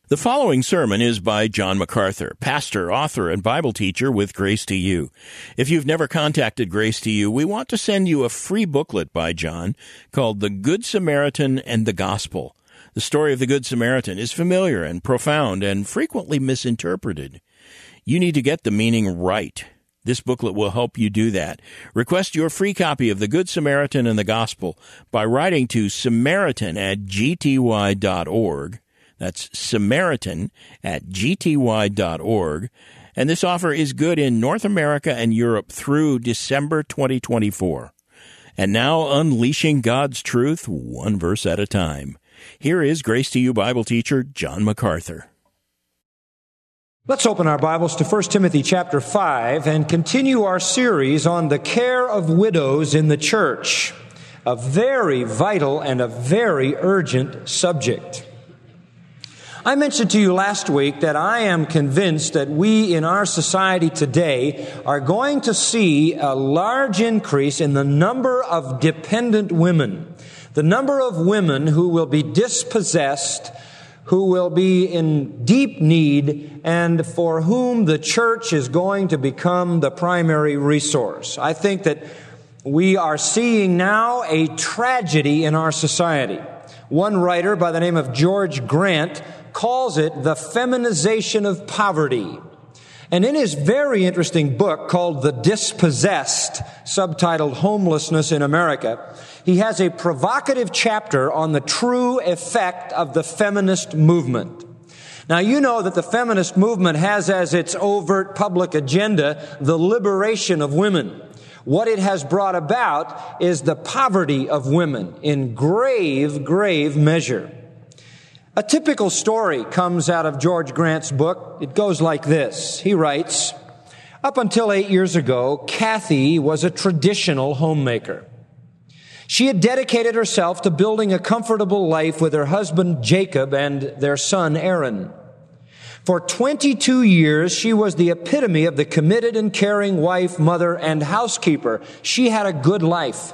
The following sermon is by John MacArthur, pastor, author, and Bible teacher with Grace to You. If you've never contacted Grace to You, we want to send you a free booklet by John called The Good Samaritan and the Gospel. The story of the Good Samaritan is familiar and profound and frequently misinterpreted. You need to get the meaning right. This booklet will help you do that. Request your free copy of The Good Samaritan and the Gospel by writing to samaritan@gty.org. That's Samaritan@gty.org. And this offer is good in North America and Europe through December 2024. And now, unleashing God's truth one verse at a time. Here is Grace to You Bible teacher John MacArthur. Let's open our Bibles to 1 Timothy chapter 5 and continue our series on the care of widows in the church. A very vital and a very urgent subject. I mentioned to you last week that I am convinced that we in our society today are going to see a large increase in the number of dependent women. The number of women who will be dispossessed, who will be in deep need, and for whom the church is going to become the primary resource. I think that we are seeing now a tragedy in our society. One writer by the name of George Grant calls it the feminization of poverty. And in his very interesting book called The Dispossessed, subtitled Homelessness in America, he has a provocative chapter on the true effect of the feminist movement. Now, you know that the feminist movement has as its overt public agenda the liberation of women. What it has brought about is the poverty of women in grave, grave measure. A typical story comes out of George Grant's book. It goes like this. He writes, "Up until 8 years ago, Kathy was a traditional homemaker. She had dedicated herself to building a comfortable life with her husband Jacob and their son Aaron. For 22 years, she was the epitome of the committed and caring wife, mother, and housekeeper. She had a good life.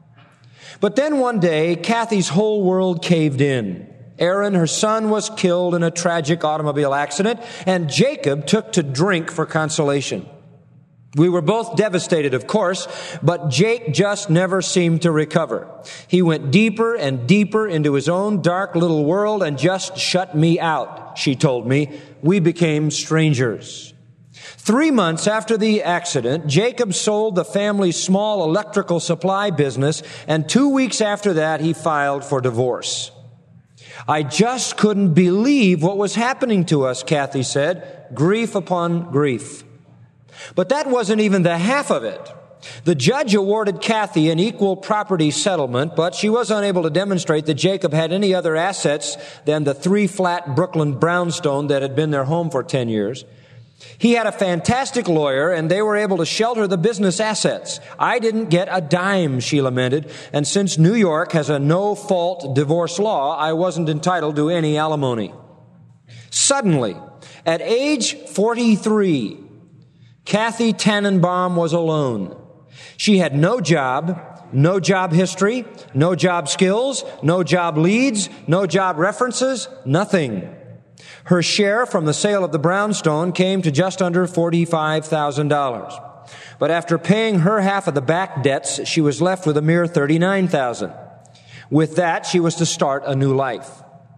But then one day, Kathy's whole world caved in. Aaron, her son, was killed in a tragic automobile accident, and Jacob took to drink for consolation. We were both devastated, of course, but Jake just never seemed to recover. He went deeper and deeper into his own dark little world and just shut me out," she told me. "We became strangers." 3 months after the accident, Jacob sold the family's small electrical supply business, and 2 weeks after that, he filed for divorce. "I just couldn't believe what was happening to us," Kathy said. "Grief upon grief." But that wasn't even the half of it. The judge awarded Kathy an equal property settlement, but she was unable to demonstrate that Jacob had any other assets than the 3-flat Brooklyn brownstone that had been their home for 10 years. He had a fantastic lawyer, and they were able to shelter the business assets. "I didn't get a dime," she lamented, "and since New York has a no-fault divorce law, I wasn't entitled to any alimony." Suddenly, at age 43, Kathy Tannenbaum was alone. She had no job history, no job skills, no job leads, no job references, nothing. Her share from the sale of the brownstone came to just under $45,000. But after paying her half of the back debts, she was left with a mere $39,000. With that, she was to start a new life.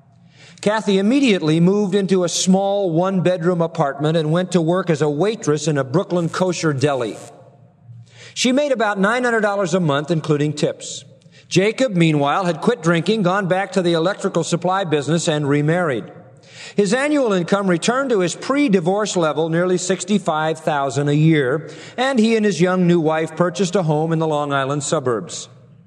Kathy immediately moved into a small one-bedroom apartment and went to work as a waitress in a Brooklyn kosher deli. She made about $900 a month, including tips. Jacob, meanwhile, had quit drinking, gone back to the electrical supply business, and remarried. His annual income returned to his pre-divorce level, nearly $65,000 a year, and he and his young new wife purchased a home in the Long Island suburbs.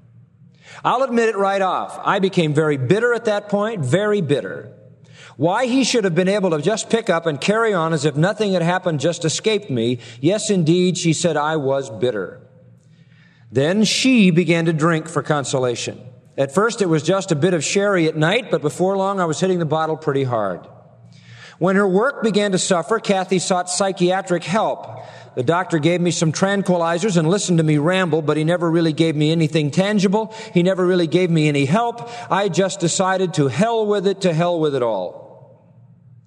I'll admit it right off. I became very bitter at that point, very bitter. Why he should have been able to just pick up and carry on as if nothing had happened just escaped me. Yes, indeed, she said, I was bitter. Then she began to drink for consolation. At first, it was just a bit of sherry at night, but before long, I was hitting the bottle pretty hard. When her work began to suffer, Kathy sought psychiatric help. The doctor gave me some tranquilizers and listened to me ramble, but he never really gave me anything tangible. He never really gave me any help. I just decided to hell with it all.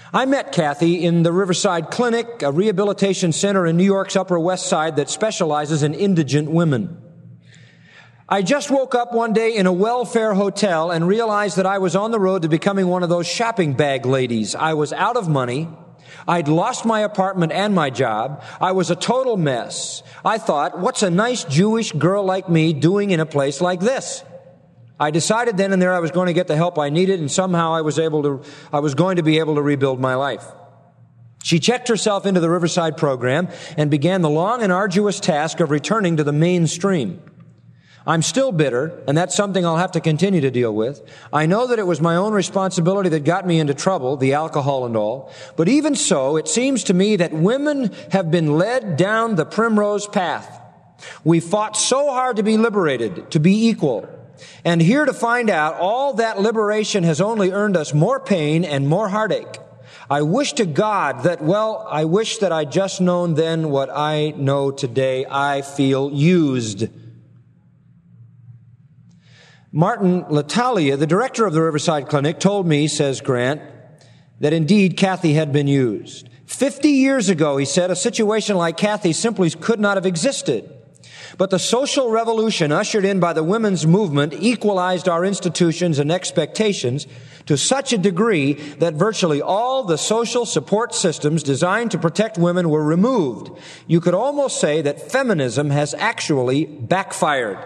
I met Kathy in the Riverside Clinic, a rehabilitation center in New York's Upper West Side that specializes in indigent women. I just woke up one day in a welfare hotel and realized that I was on the road to becoming one of those shopping bag ladies. I was out of money. I'd lost my apartment and my job. I was a total mess. I thought, what's a nice Jewish girl like me doing in a place like this? I decided then and there I was going to get the help I needed, and somehow I was going to be able to rebuild my life. She checked herself into the Riverside program and began the long and arduous task of returning to the mainstream. I'm still bitter, and that's something I'll have to continue to deal with. I know that it was my own responsibility that got me into trouble, the alcohol and all. But even so, it seems to me that women have been led down the primrose path. We fought so hard to be liberated, to be equal. And here to find out, all that liberation has only earned us more pain and more heartache. I wish to God that, I wish that I'd just known then what I know today. I feel used. Martin Latalia, the director of the Riverside Clinic, told me, says Grant, that indeed Kathy had been used. 50 years ago, he said, a situation like Kathy simply could not have existed. But the social revolution ushered in by the women's movement equalized our institutions and expectations to such a degree that virtually all the social support systems designed to protect women were removed. You could almost say that feminism has actually backfired.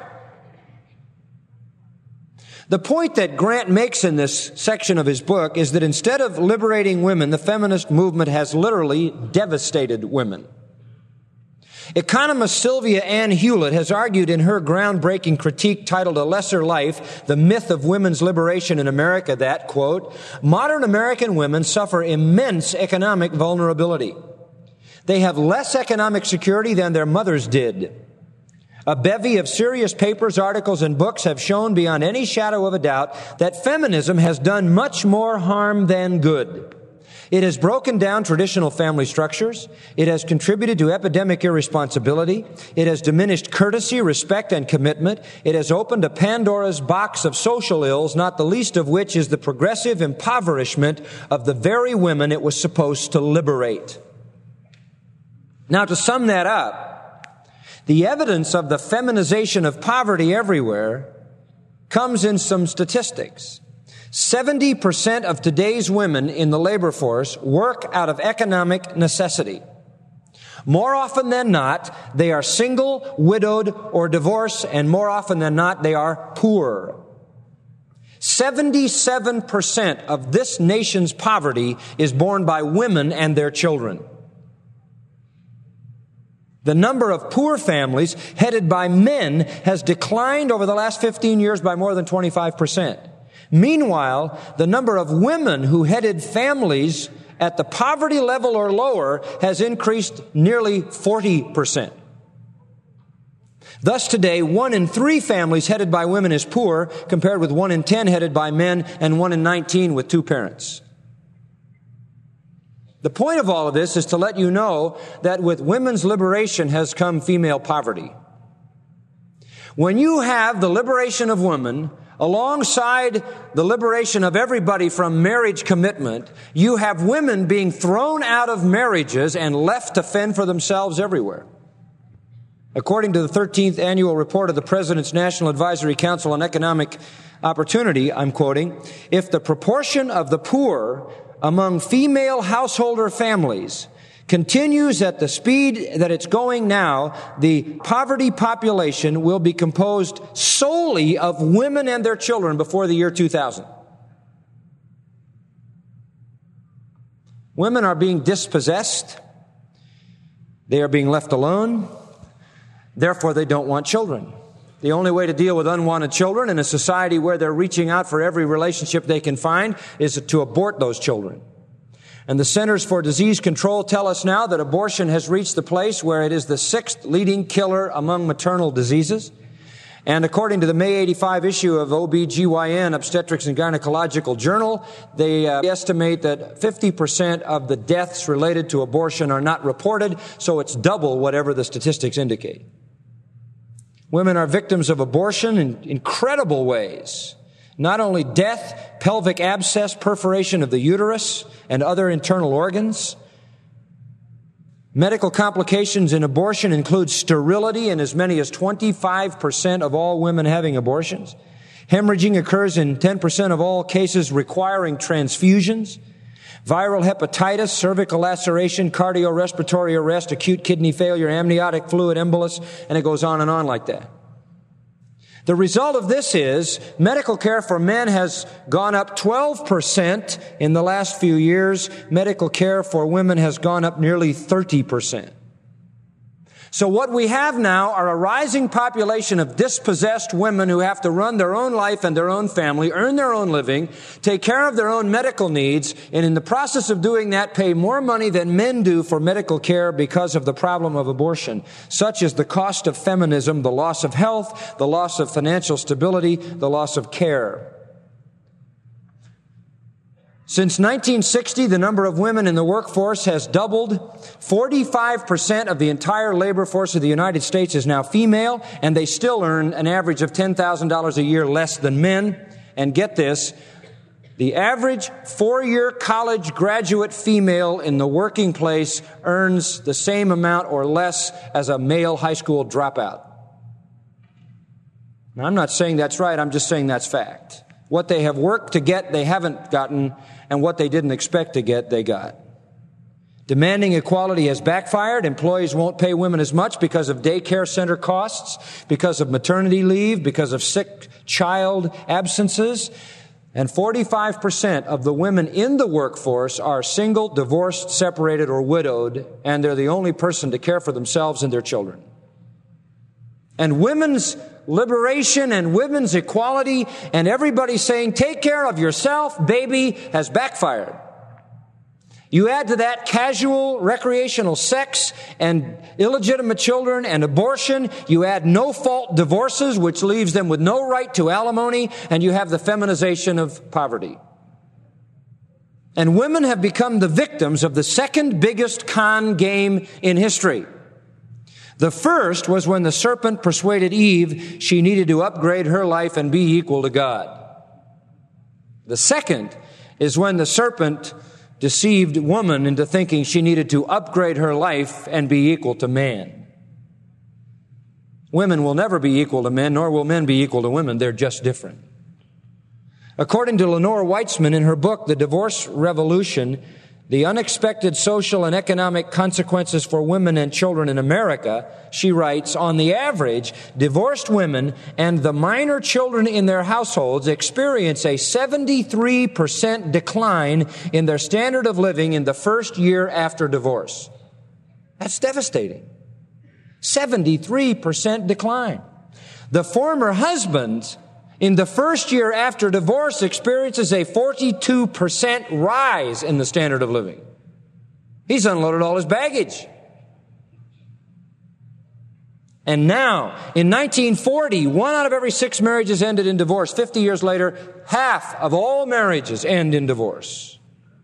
The point that Grant makes in this section of his book is that instead of liberating women, the feminist movement has literally devastated women. Economist Sylvia Ann Hewlett has argued in her groundbreaking critique titled A Lesser Life, The Myth of Women's Liberation in America that, quote, modern American women suffer immense economic vulnerability. They have less economic security than their mothers did. A bevy of serious papers, articles, and books have shown beyond any shadow of a doubt that feminism has done much more harm than good. It has broken down traditional family structures. It has contributed to epidemic irresponsibility. It has diminished courtesy, respect, and commitment. It has opened a Pandora's box of social ills, not the least of which is the progressive impoverishment of the very women it was supposed to liberate. Now, to sum that up, the evidence of the feminization of poverty everywhere comes in some statistics. 70% of today's women in the labor force work out of economic necessity. More often than not, they are single, widowed, or divorced, and more often than not, they are poor. 77% of this nation's poverty is borne by women and their children. The number of poor families headed by men has declined over the last 15 years by more than 25%. Meanwhile, the number of women who headed families at the poverty level or lower has increased nearly 40%. Thus today, 1 in 3 families headed by women is poor, compared with 1 in 10 headed by men and 1 in 19 with 2 parents. The point of all of this is to let you know that with women's liberation has come female poverty. When you have the liberation of women alongside the liberation of everybody from marriage commitment, you have women being thrown out of marriages and left to fend for themselves everywhere. According to the 13th annual report of the President's National Advisory Council on Economic Opportunity, I'm quoting, if the proportion of the poor among female householder families continues at the speed that it's going now, the poverty population will be composed solely of women and their children before the year 2000. Women are being dispossessed. They are being left alone. Therefore, they don't want children. The only way to deal with unwanted children in a society where they're reaching out for every relationship they can find is to abort those children. And the Centers for Disease Control tell us now that abortion has reached the place where it is the 6th leading killer among maternal diseases. And according to the May 85 issue of OBGYN, Obstetrics and Gynecological Journal, they estimate that 50% of the deaths related to abortion are not reported, so it's double whatever the statistics indicate. Women are victims of abortion in incredible ways. Not only death, pelvic abscess, perforation of the uterus, and other internal organs. Medical complications in abortion include sterility in as many as 25% of all women having abortions. Hemorrhaging occurs in 10% of all cases requiring transfusions. Viral hepatitis, cervical laceration, cardiorespiratory arrest, acute kidney failure, amniotic fluid embolus, and it goes on and on like that. The result of this is medical care for men has gone up 12% in the last few years. Medical care for women has gone up nearly 30%. So what we have now are a rising population of dispossessed women who have to run their own life and their own family, earn their own living, take care of their own medical needs, and in the process of doing that, pay more money than men do for medical care because of the problem of abortion. Such is the cost of feminism, the loss of health, the loss of financial stability, the loss of care. Since 1960, the number of women in the workforce has doubled. 45% of the entire labor force of the United States is now female, and they still earn an average of $10,000 a year less than men. And get this, the average 4-year college graduate female in the working place earns the same amount or less as a male high school dropout. Now, I'm not saying that's right, I'm just saying that's fact. What they have worked to get, they haven't gotten, and what they didn't expect to get, they got. Demanding equality has backfired. Employees won't pay women as much because of daycare center costs, because of maternity leave, because of sick child absences. And 45% of the women in the workforce are single, divorced, separated, or widowed, and they're the only person to care for themselves and their children. And women's liberation and women's equality and everybody saying, take care of yourself, baby, has backfired. You add to that casual recreational sex and illegitimate children and abortion. You add no-fault divorces, which leaves them with no right to alimony, and you have the feminization of poverty. And women have become the victims of the second biggest con game in history. The first was when the serpent persuaded Eve she needed to upgrade her life and be equal to God. The second is when the serpent deceived woman into thinking she needed to upgrade her life and be equal to man. Women will never be equal to men, nor will men be equal to women. They're just different. According to Lenore Weitzman in her book, The Divorce Revolution, the unexpected social and economic consequences for women and children in America, she writes, on the average, divorced women and the minor children in their households experience a 73% decline in their standard of living in the first year after divorce. That's devastating. 73% decline. The former husband in the first year after divorce experiences a 42% rise in the standard of living. He's unloaded all his baggage. And now, in 1940, 1 out of every 6 marriages ended in divorce. 50 years later, half of all marriages end in divorce.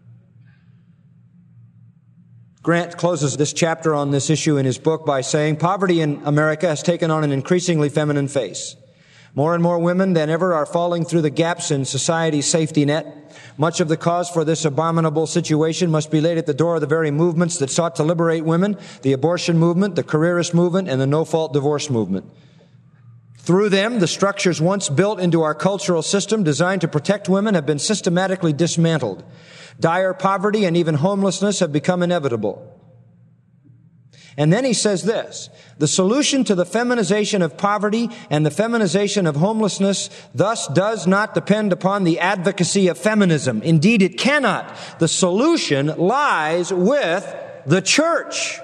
Grant closes this chapter on this issue in his book by saying, poverty in America has taken on an increasingly feminine face. More and more women than ever are falling through the gaps in society's safety net. Much of the cause for this abominable situation must be laid at the door of the very movements that sought to liberate women, the abortion movement, the careerist movement, and the no-fault divorce movement. Through them, the structures once built into our cultural system designed to protect women have been systematically dismantled. Dire poverty and even homelessness have become inevitable. And then he says this, the solution to the feminization of poverty and the feminization of homelessness thus does not depend upon the advocacy of feminism. Indeed, it cannot. The solution lies with the church.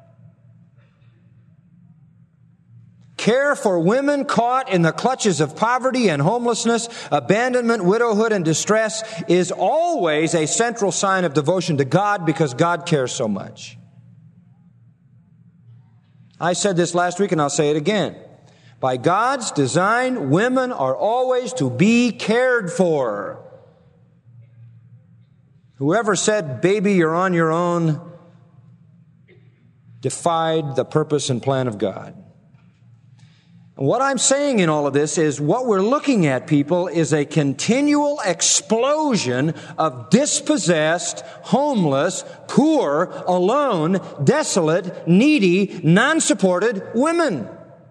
Care for women caught in the clutches of poverty and homelessness, abandonment, widowhood, and distress is always a central sign of devotion to God because God cares so much. I said this last week and I'll say it again. By God's design, women are always to be cared for. Whoever said, baby, you're on your own, defied the purpose and plan of God. What I'm saying in all of this is what we're looking at, people, is a continual explosion of dispossessed, homeless, poor, alone, desolate, needy, non-supported women.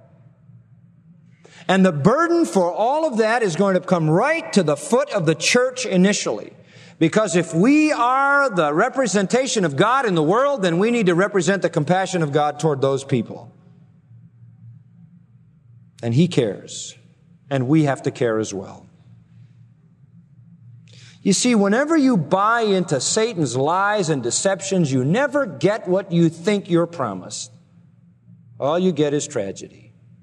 And the burden for all of that is going to come right to the foot of the church initially. Because if we are the representation of God in the world, then we need to represent the compassion of God toward those people. And He cares. And we have to care as well. You see, whenever you buy into Satan's lies and deceptions, you never get what you think you're promised. All you get is tragedy.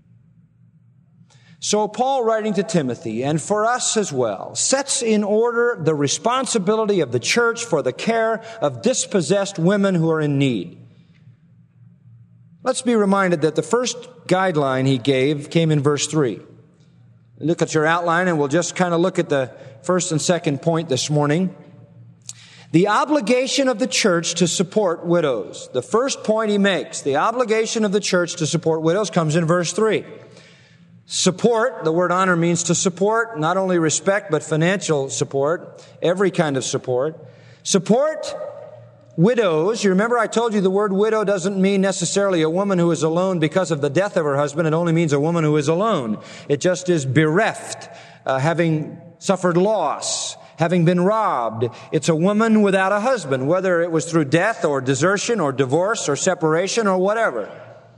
So Paul, writing to Timothy, and for us as well, sets in order the responsibility of the church for the care of dispossessed women who are in need. Let's be reminded that the first guideline he gave came in verse 3. Look at your outline, and we'll just kind of look at the first and second point this morning. The obligation of the church to support widows. The first point he makes, the obligation of the church to support widows, comes in verse 3. Support, the word honor means to support, not only respect, but financial support, every kind of support. Support widows. You remember I told you the word widow doesn't mean necessarily a woman who is alone because of the death of her husband. It only means a woman who is alone. It just is bereft, having suffered loss, having been robbed. It's a woman without a husband, whether it was through death or desertion or divorce or separation or whatever.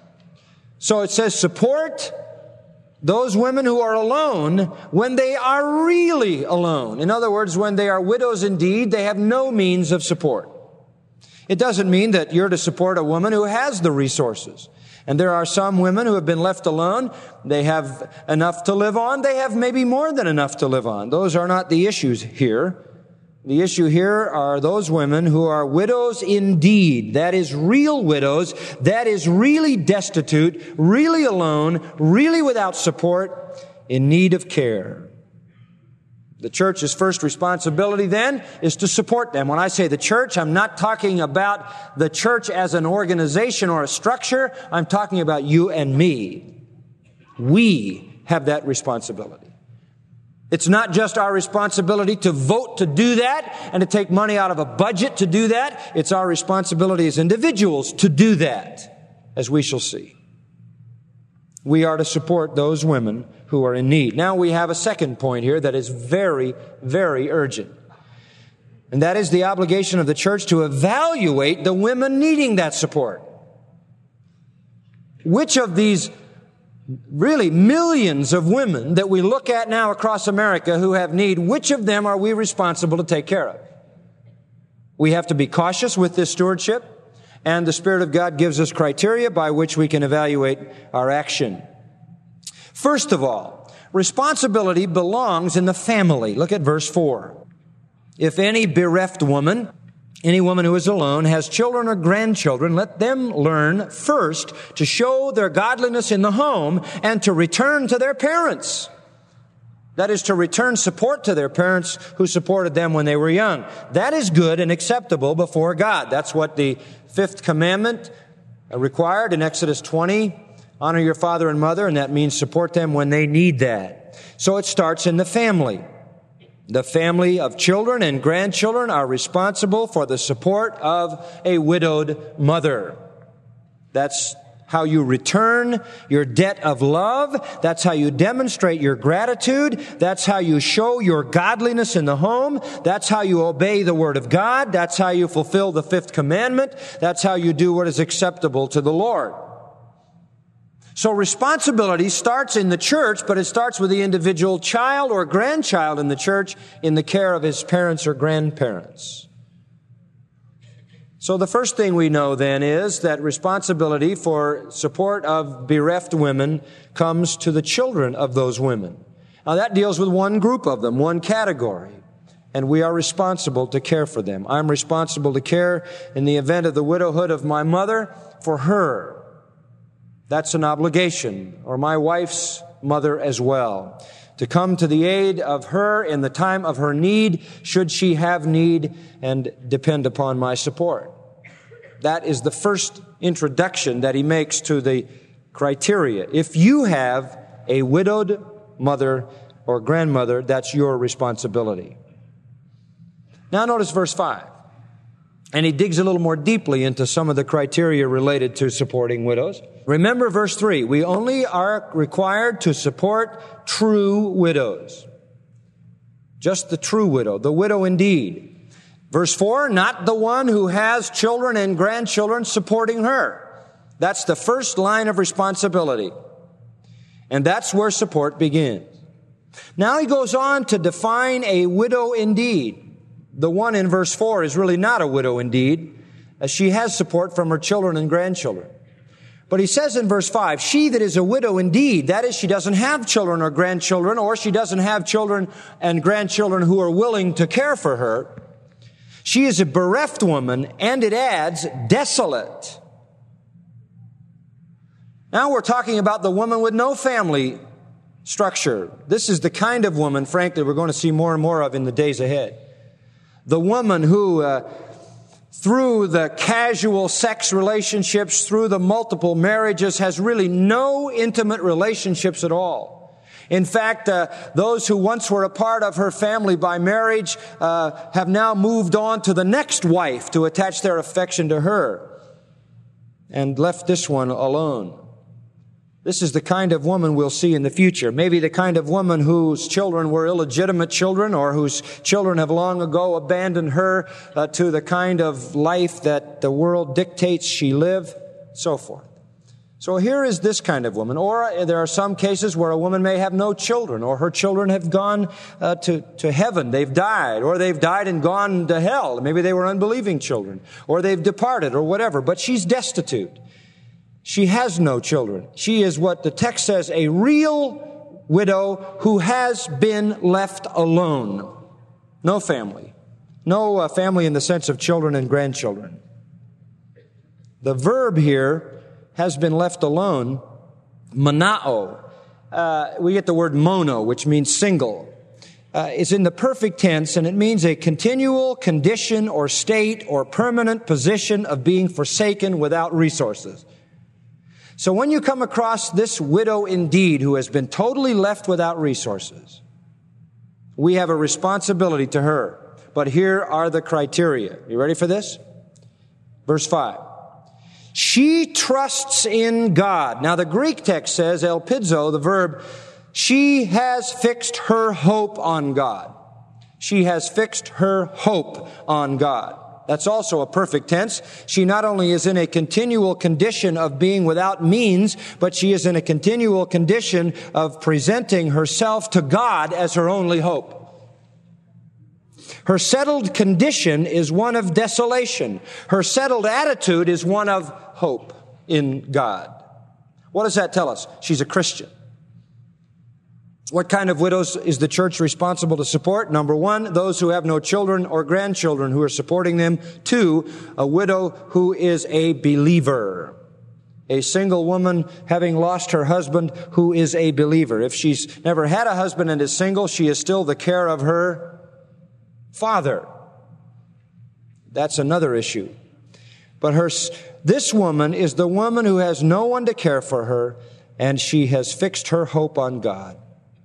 So it says support those women who are alone when they are really alone. In other words, when they are widows indeed, they have no means of support. It doesn't mean that you're to support a woman who has the resources. And there are some women who have been left alone. They have enough to live on. They have maybe more than enough to live on. Those are not the issues here. The issue here are those women who are widows indeed. That is real widows. That is really destitute, really alone, really without support, in need of care. The church's first responsibility then is to support them. When I say the church, I'm not talking about the church as an organization or a structure. I'm talking about you and me. We have that responsibility. It's not just our responsibility to vote to do that and to take money out of a budget to do that. It's our responsibility as individuals to do that, as we shall see. We are to support those women who are in need. Now we have a second point here that is very, very urgent. And that is the obligation of the church to evaluate the women needing that support. Which of these really millions of women that we look at now across America who have need, which of them are we responsible to take care of? We have to be cautious with this stewardship, and the Spirit of God gives us criteria by which we can evaluate our action. First of all, responsibility belongs in the family. Look at verse 4. If any bereft woman, any woman who is alone, has children or grandchildren, let them learn first to show their godliness in the home and to return to their parents. That is, to return support to their parents who supported them when they were young. That is good and acceptable before God. That's what the fifth commandment required in Exodus 20. Honor your father and mother, and that means support them when they need that. So it starts in the family. The family of children and grandchildren are responsible for the support of a widowed mother. That's how you return your debt of love. That's how you demonstrate your gratitude. That's how you show your godliness in the home. That's how you obey the Word of God. That's how you fulfill the fifth commandment. That's how you do what is acceptable to the Lord. So responsibility starts in the church, but it starts with the individual child or grandchild in the church in the care of his parents or grandparents. So the first thing we know then is that responsibility for support of bereft women comes to the children of those women. Now that deals with one group of them, one category, and we are responsible to care for them. I'm responsible to care in the event of the widowhood of my mother for her. That's an obligation, or my wife's mother as well, to come to the aid of her in the time of her need, should she have need, and depend upon my support. That is the first introduction that he makes to the criteria. If you have a widowed mother or grandmother, that's your responsibility. Now notice verse 5. And he digs a little more deeply into some of the criteria related to supporting widows. Remember verse 3, we only are required to support true widows. Just the true widow, the widow indeed. Verse 4, not the one who has children and grandchildren supporting her. That's the first line of responsibility. And that's where support begins. Now he goes on to define a widow indeed. The one in verse 4 is really not a widow indeed, as she has support from her children and grandchildren. But he says in verse 5, she that is a widow indeed, that is, she doesn't have children or grandchildren, or she doesn't have children and grandchildren who are willing to care for her. She is a bereft woman, and it adds, desolate. Now we're talking about the woman with no family structure. This is the kind of woman, frankly, we're going to see more and more of in the days ahead. The woman who, through the casual sex relationships, through the multiple marriages, has really no intimate relationships at all. In fact, those who once were a part of her family by marriage have now moved on to the next wife to attach their affection to her and left this one alone. This is the kind of woman we'll see in the future. Maybe the kind of woman whose children were illegitimate children, or whose children have long ago abandoned her to the kind of life that the world dictates she live, so forth. So here is this kind of woman. Or there are some cases where a woman may have no children, or her children have gone to heaven. They've died, or they've died and gone to hell. Maybe they were unbelieving children, or they've departed, or whatever. But she's destitute. She has no children. She is what the text says, a real widow who has been left alone. No family. No family in the sense of children and grandchildren. The verb here, has been left alone, monao. We get the word mono, which means single. It's in the perfect tense, and it means a continual condition or state or permanent position of being forsaken without resources. So when you come across this widow indeed who has been totally left without resources, we have a responsibility to her. But here are the criteria. You ready for this? Verse 5. She trusts in God. Now the Greek text says, elpidzo, the verb, she has fixed her hope on God. She has fixed her hope on God. That's also a perfect tense. She not only is in a continual condition of being without means, but she is in a continual condition of presenting herself to God as her only hope. Her settled condition is one of desolation. Her settled attitude is one of hope in God. What does that tell us? She's a Christian. What kind of widows is the church responsible to support? Number one, those who have no children or grandchildren who are supporting them. Two, a widow who is a believer. A single woman having lost her husband who is a believer. If she's never had a husband and is single, she is still the care of her father. That's another issue. But this woman is the woman who has no one to care for her, and she has fixed her hope on God.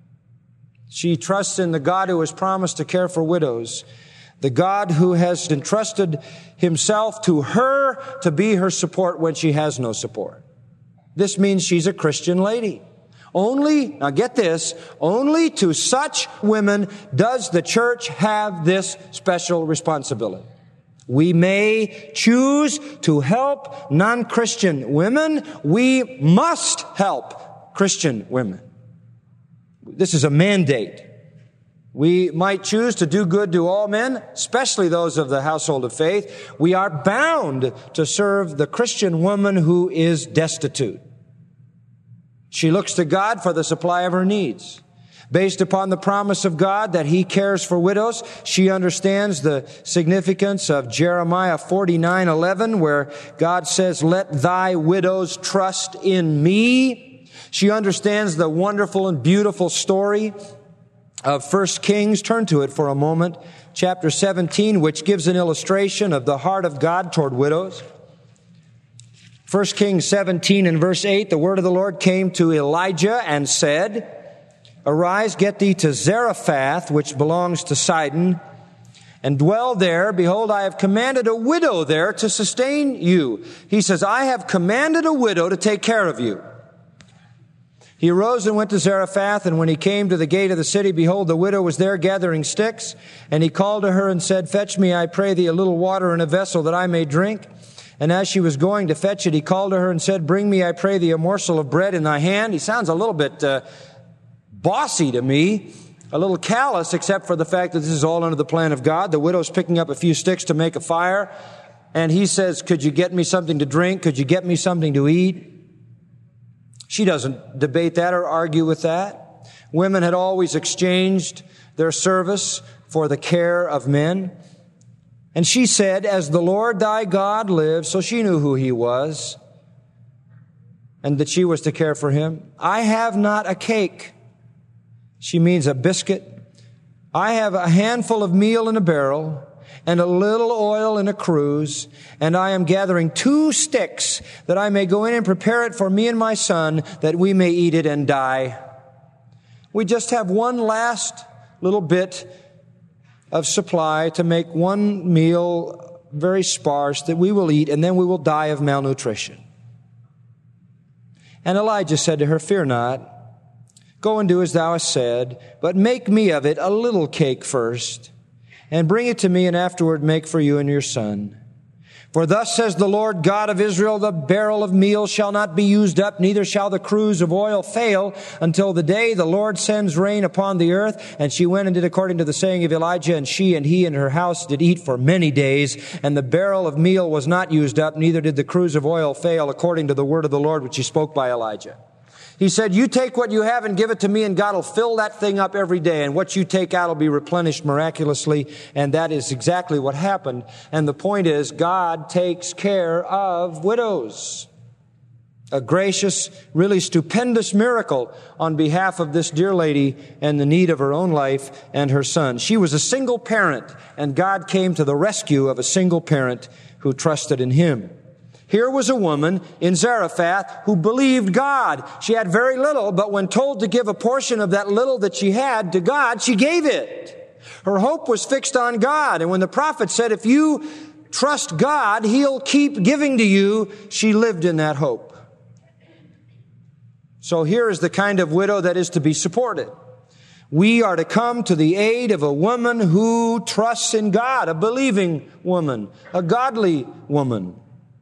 She trusts in the God who has promised to care for widows, the God who has entrusted himself to her to be her support when she has no support. This means she's a Christian lady. Now get this, only to such women does the church have this special responsibility. We may choose to help non-Christian women. We must help Christian women. This is a mandate. We might choose to do good to all men, especially those of the household of faith. We are bound to serve the Christian woman who is destitute. She looks to God for the supply of her needs. Based upon the promise of God that He cares for widows, she understands the significance of Jeremiah 49:11, where God says, "Let thy widows trust in me." She understands the wonderful and beautiful story of 1 Kings. Turn to it for a moment. Chapter 17, which gives an illustration of the heart of God toward widows. 1 Kings 17 and verse 8, the word of the Lord came to Elijah and said, "Arise, get thee to Zarephath, which belongs to Sidon, and dwell there. Behold, I have commanded a widow there to sustain you." He says, I have commanded a widow to take care of you. He arose and went to Zarephath, and when he came to the gate of the city, behold, the widow was there gathering sticks. And he called to her and said, "Fetch me, I pray thee, a little water in a vessel that I may drink." And as she was going to fetch it, he called to her and said, "Bring me, I pray thee, a morsel of bread in thy hand." He sounds a little bit bossy to me, a little callous, except for the fact that this is all under the plan of God. The widow's picking up a few sticks to make a fire, and he says, "Could you get me something to drink? Could you get me something to eat?" She doesn't debate that or argue with that. Women had always exchanged their service for the care of men. And she said, "As the Lord thy God lives," so she knew who he was and that she was to care for him. "I have not a cake." She means a biscuit. "I have a handful of meal in a barrel and a little oil in a cruse, and I am gathering 2 sticks that I may go in and prepare it for me and my son, that we may eat it and die." We just have one last little bit of supply to make one meal very sparse that we will eat, and then we will die of malnutrition. And Elijah said to her, "Fear not. Go and do as thou hast said, but make me of it a little cake first, and bring it to me, and afterward make for you and your son. For thus says the Lord God of Israel, the barrel of meal shall not be used up, neither shall the cruse of oil fail, until the day the Lord sends rain upon the earth." And she went and did according to the saying of Elijah, and she and he and her house did eat for many days. And the barrel of meal was not used up, neither did the cruse of oil fail, according to the word of the Lord which he spoke by Elijah. He said, "You take what you have and give it to me, and God will fill that thing up every day. And what you take out will be replenished miraculously." And that is exactly what happened. And the point is, God takes care of widows. A gracious, really stupendous miracle on behalf of this dear lady and the need of her own life and her son. She was a single parent, and God came to the rescue of a single parent who trusted in him. Here was a woman in Zarephath who believed God. She had very little, but when told to give a portion of that little that she had to God, she gave it. Her hope was fixed on God. And when the prophet said, "If you trust God, he'll keep giving to you," she lived in that hope. So here is the kind of widow that is to be supported. We are to come to the aid of a woman who trusts in God, a believing woman, a godly woman.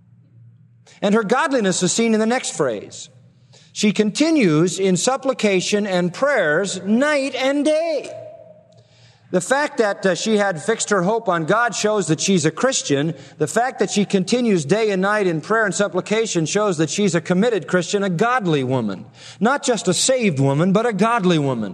And her godliness is seen in the next phrase. She continues in supplication and prayers night and day. The fact that she had fixed her hope on God shows that she's a Christian. The fact that she continues day and night in prayer and supplication shows that she's a committed Christian, a godly woman. Not just a saved woman, but a godly woman.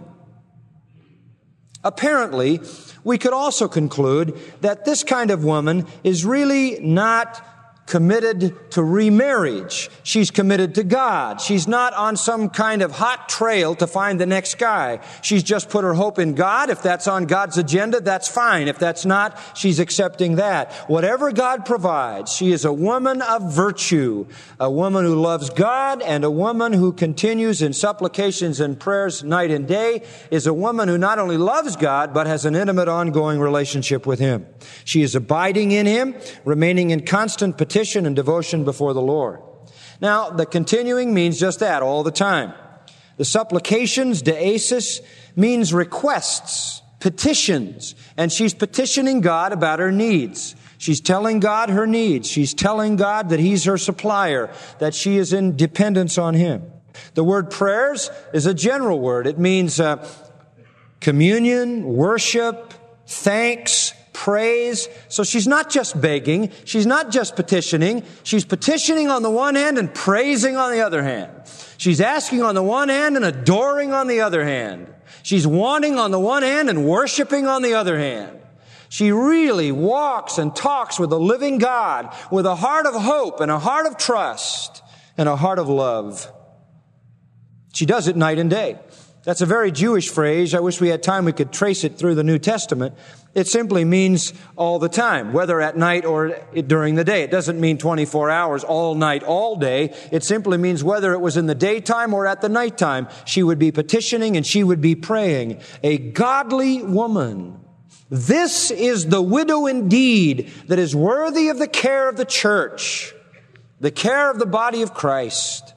Apparently, we could also conclude that this kind of woman is really not committed to remarriage. She's committed to God. She's not on some kind of hot trail to find the next guy. She's just put her hope in God. If that's on God's agenda, that's fine. If that's not, she's accepting that. Whatever God provides, she is a woman of virtue, a woman who loves God, and a woman who continues in supplications and prayers night and day, is a woman who not only loves God, but has an intimate, ongoing relationship with Him. She is abiding in Him, remaining in constant petition and devotion before the Lord. Now, the continuing means just that all the time. The supplications, deesis, means requests, petitions, and she's petitioning God about her needs. She's telling God her needs. She's telling God that He's her supplier, that she is in dependence on Him. The word prayers is a general word. It means communion, worship, thanks, praise. So she's not just begging. She's not just petitioning. She's petitioning on the one hand and praising on the other hand. She's asking on the one hand and adoring on the other hand. She's wanting on the one hand and worshiping on the other hand. She really walks and talks with the living God with a heart of hope and a heart of trust and a heart of love. She does it night and day. That's a very Jewish phrase. I wish we had time we could trace it through the New Testament. It simply means all the time, whether at night or during the day. It doesn't mean 24 hours, all night, all day. It simply means whether it was in the daytime or at the nighttime, she would be petitioning and she would be praying. A godly woman. This is the widow indeed that is worthy of the care of the church, the care of the body of Christ.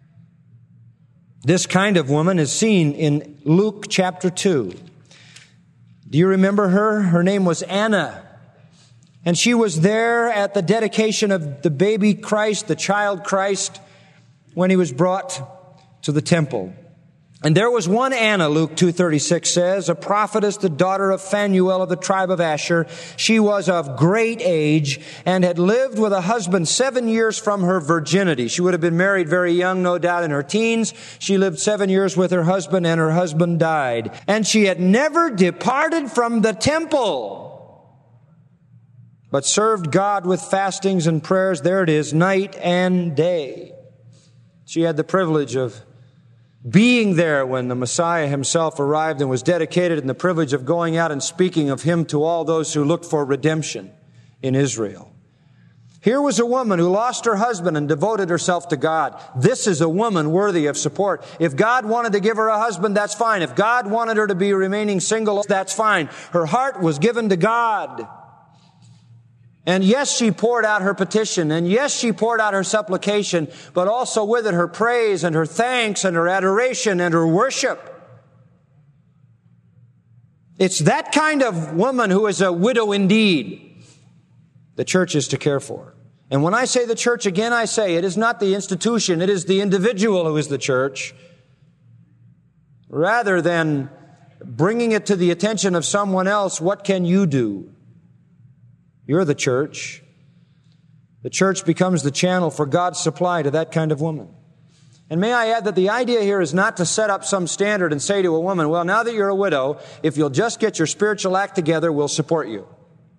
This kind of woman is seen in Luke chapter 2. Do you remember her? Her name was Anna. And she was there at the dedication of the baby Christ, the child Christ, when he was brought to the temple. And there was one Anna, Luke 2:36 says, a prophetess, the daughter of Phanuel of the tribe of Asher. She was of great age and had lived with a husband 7 years from her virginity. She would have been married very young, no doubt, in her teens. She lived 7 years with her husband, and her husband died. And she had never departed from the temple, but served God with fastings and prayers. There it is, night and day. She had the privilege of being there when the Messiah himself arrived and was dedicated, and the privilege of going out and speaking of him to all those who looked for redemption in Israel. Here was a woman who lost her husband and devoted herself to God. This is a woman worthy of support. If God wanted to give her a husband, that's fine. If God wanted her to be remaining single, that's fine. Her heart was given to God. And yes, she poured out her petition, and yes, she poured out her supplication, but also with it her praise and her thanks and her adoration and her worship. It's that kind of woman who is a widow indeed the church is to care for. And when I say the church, again I say it is not the institution, it is the individual who is the church. Rather than bringing it to the attention of someone else, what can you do? You're the church. The church becomes the channel for God's supply to that kind of woman. And may I add that the idea here is not to set up some standard and say to a woman, well, now that you're a widow, if you'll just get your spiritual act together, we'll support you.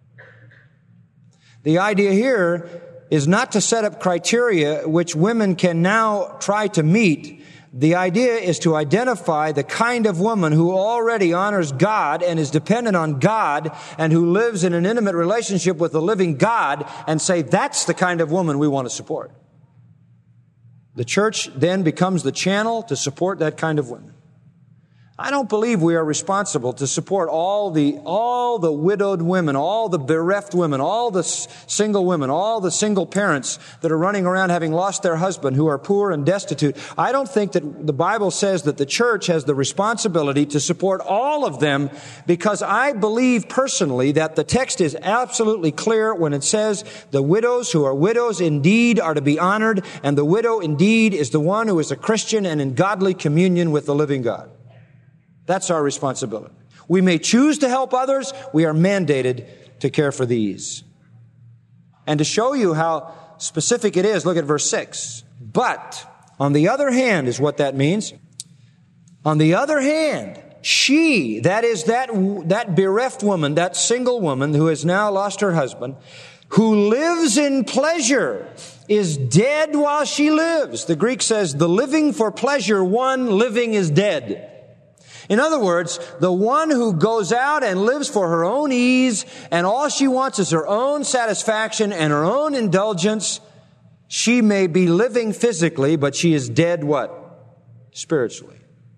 The idea here is not to set up criteria which women can now try to meet. The idea is to identify the kind of woman who already honors God and is dependent on God and who lives in an intimate relationship with the living God, and say that's the kind of woman we want to support. The church then becomes the channel to support that kind of women. I don't believe we are responsible to support all the widowed women, all the bereft women, all the single women, all the single parents that are running around having lost their husband, who are poor and destitute. I don't think that the Bible says that the church has the responsibility to support all of them, because I believe personally that the text is absolutely clear when it says the widows who are widows indeed are to be honored, and the widow indeed is the one who is a Christian and in godly communion with the living God. That's our responsibility. We may choose to help others. We are mandated to care for these. And to show you how specific it is, look at verse 6. But, on the other hand, is what that means. On the other hand, she, that is that bereft woman, that single woman who has now lost her husband, who lives in pleasure, is dead while she lives. The Greek says, the living for pleasure, one living is dead. In other words, the one who goes out and lives for her own ease, and all she wants is her own satisfaction and her own indulgence, she may be living physically, but she is dead what? Spiritually.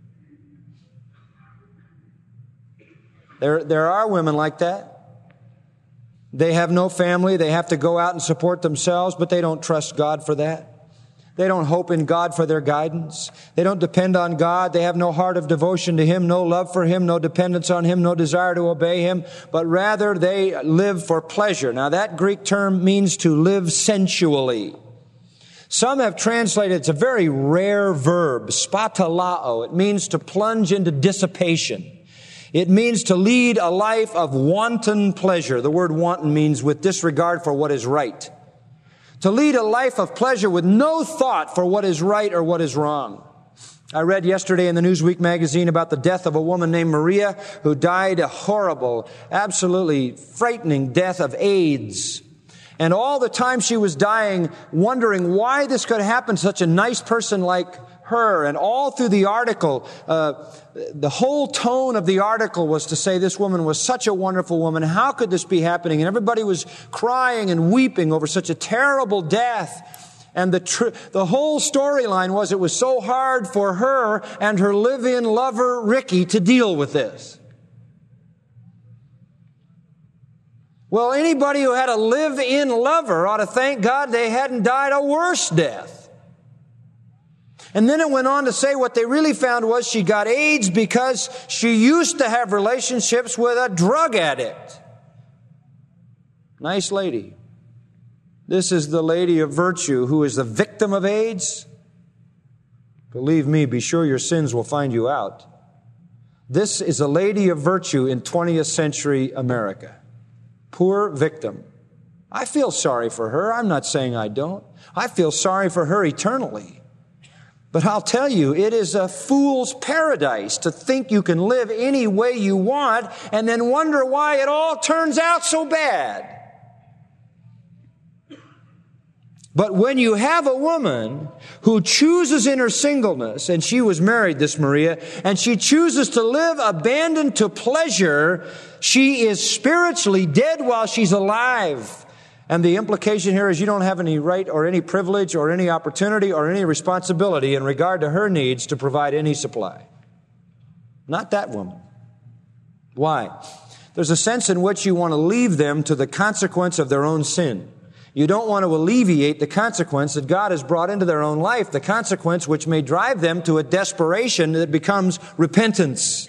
There are women like that. They have no family. They have to go out and support themselves, but they don't trust God for that. They don't hope in God for their guidance. They don't depend on God. They have no heart of devotion to Him, no love for Him, no dependence on Him, no desire to obey Him, but rather they live for pleasure. Now that Greek term means to live sensually. Some have translated, it's a very rare verb, spatalao. It means to plunge into dissipation. It means to lead a life of wanton pleasure. The word wanton means with disregard for what is right. To lead a life of pleasure with no thought for what is right or what is wrong. I read yesterday in the Newsweek magazine about the death of a woman named Maria who died a horrible, absolutely frightening death of AIDS. And all the time she was dying, wondering why this could happen to such a nice person like her. And all through the article, the whole tone of the article was to say this woman was such a wonderful woman. How could this be happening? And everybody was crying and weeping over such a terrible death. And the whole storyline was it was so hard for her and her live-in lover, Ricky, to deal with this. Well, anybody who had a live-in lover ought to thank God they hadn't died a worse death. And then it went on to say what they really found was she got AIDS because she used to have relationships with a drug addict. Nice lady. This is the lady of virtue who is the victim of AIDS. Believe me, be sure your sins will find you out. This is a lady of virtue in 20th century America. Poor victim. I feel sorry for her. I'm not saying I don't. I feel sorry for her eternally. But I'll tell you, it is a fool's paradise to think you can live any way you want and then wonder why it all turns out so bad. But when you have a woman who chooses in her singleness, and she was married, this Maria, and she chooses to live abandoned to pleasure, she is spiritually dead while she's alive. And the implication here is you don't have any right or any privilege or any opportunity or any responsibility in regard to her needs to provide any supply. Not that woman. Why? There's a sense in which you want to leave them to the consequence of their own sin. You don't want to alleviate the consequence that God has brought into their own life, the consequence which may drive them to a desperation that becomes repentance.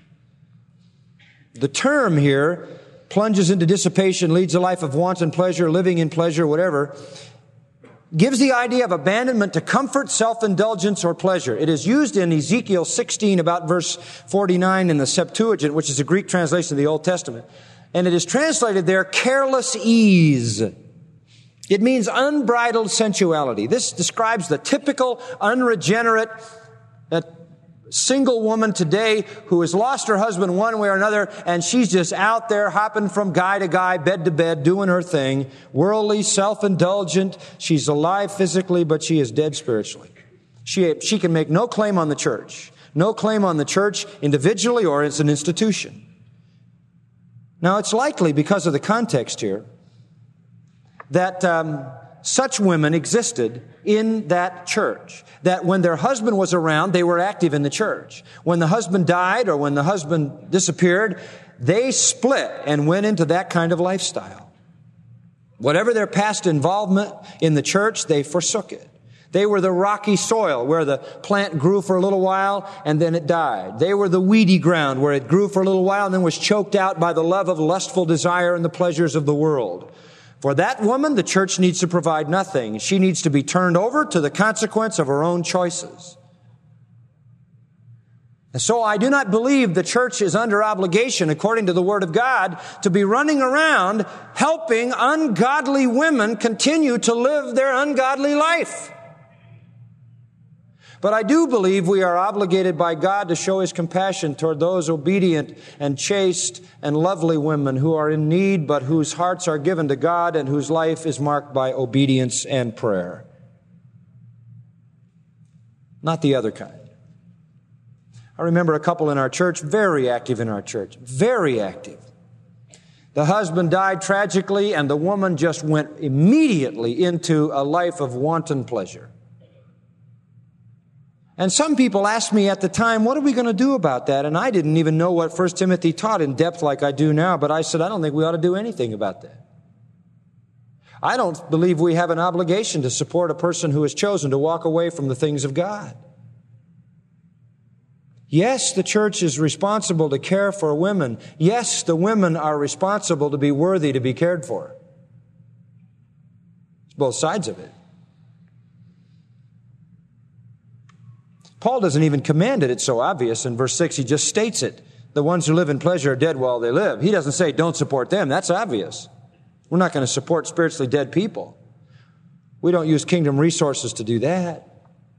The term here, plunges into dissipation, leads a life of wanton pleasure, living in pleasure, whatever, gives the idea of abandonment to comfort, self-indulgence, or pleasure. It is used in Ezekiel 16, about verse 49 in the Septuagint, which is a Greek translation of the Old Testament. And it is translated there, careless ease. It means unbridled sensuality. This describes the typical unregenerate single woman today who has lost her husband one way or another, and she's just out there hopping from guy to guy, bed to bed, doing her thing, worldly, self-indulgent. She's alive physically, but she is dead spiritually. She can make no claim on the church. No claim on the church individually or as an institution. Now, it's likely, because of the context here, that such women existed in that church. That when their husband was around, they were active in the church. When the husband died or when the husband disappeared, they split and went into that kind of lifestyle. Whatever their past involvement in the church, they forsook it. They were the rocky soil where the plant grew for a little while and then it died. They were the weedy ground where it grew for a little while and then was choked out by the love of lustful desire and the pleasures of the world. For that woman, the church needs to provide nothing. She needs to be turned over to the consequence of her own choices. And so I do not believe the church is under obligation, according to the Word of God, to be running around helping ungodly women continue to live their ungodly life. But I do believe we are obligated by God to show His compassion toward those obedient and chaste and lovely women who are in need, but whose hearts are given to God and whose life is marked by obedience and prayer. Not the other kind. I remember a couple in our church, very active in our church, very active. The husband died tragically, and the woman just went immediately into a life of wanton pleasure. And some people asked me at the time, what are we going to do about that? And I didn't even know what 1 Timothy taught in depth like I do now, but I said, I don't think we ought to do anything about that. I don't believe we have an obligation to support a person who has chosen to walk away from the things of God. Yes, the church is responsible to care for women. Yes, the women are responsible to be worthy to be cared for. It's both sides of it. Paul doesn't even command it. It's so obvious. In verse 6, he just states it. The ones who live in pleasure are dead while they live. He doesn't say, don't support them. That's obvious. We're not going to support spiritually dead people. We don't use kingdom resources to do that.